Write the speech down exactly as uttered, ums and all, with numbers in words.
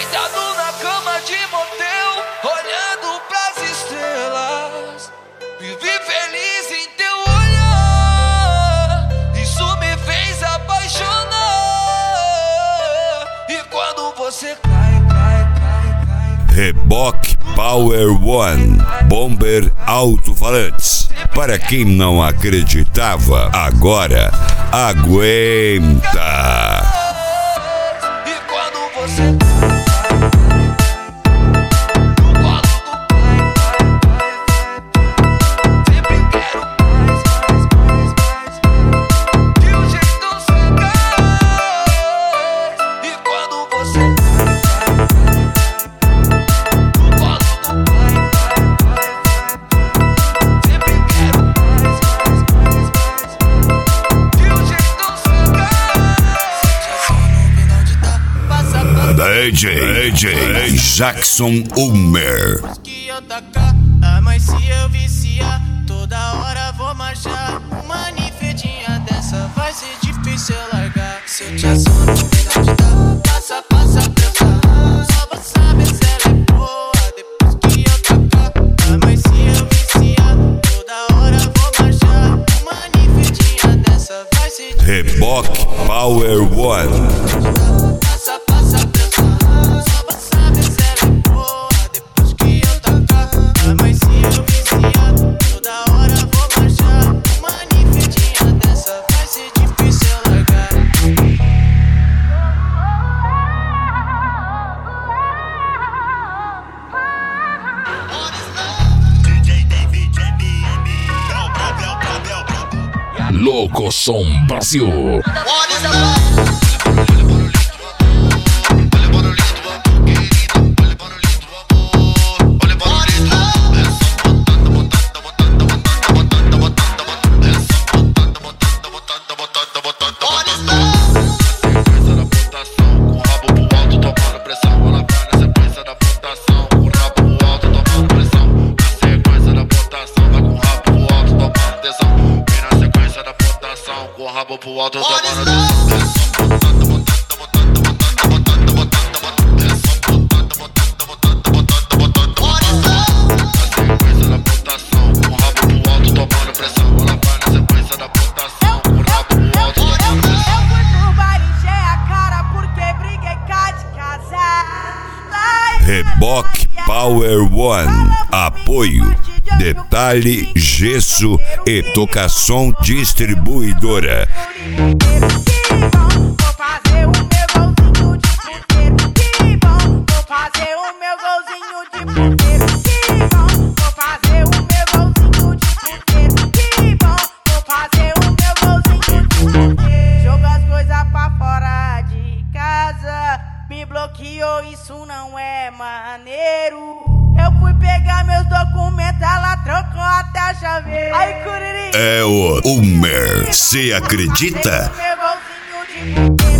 deitado na cama de motel, olhando pras estrelas. Vivi feliz em teu olhar, isso me fez apaixonar. E quando você cai, cai, cai, cai. Reboque Power One, Bomber Alto-Falantes. Para quem não acreditava, agora aguenta. E quando você D J, D J Jackson Ulmer. Que eu tacar, ah, mas se eu viciar, toda hora vou marchar. Uma ninfetinha dessa vai ser difícil eu largar. Se eu te assono, melhor te dar. Passa, passa pra eu falar. Só vou saber se ela é boa depois que eu tacar. Ah, mas se eu viciar, toda hora vou marchar. Uma ninfetinha dessa vai ser difícil. Reboque Power One. Passa, passa pra eu falar. Só vou saber se ela é boa depois que eu tacar. Ah, mas se eu viciar, toda hora vou marchar. Uma ninfetinha dessa vai ser difícil eu largar. Louco Som Brasil. Com o rabo pro alto, tomando atenção. Reboque Power One. Apoio Detalhe Gesso e Tocação Distribuidora. Joga as coisas pra fora de casa, me bloqueou, isso não é maneiro. Eu fui pegar meus documentos, ela trocou até a chaveira. Ai, curiri. É o Ulmer. Cê acredita? Meu golzinho de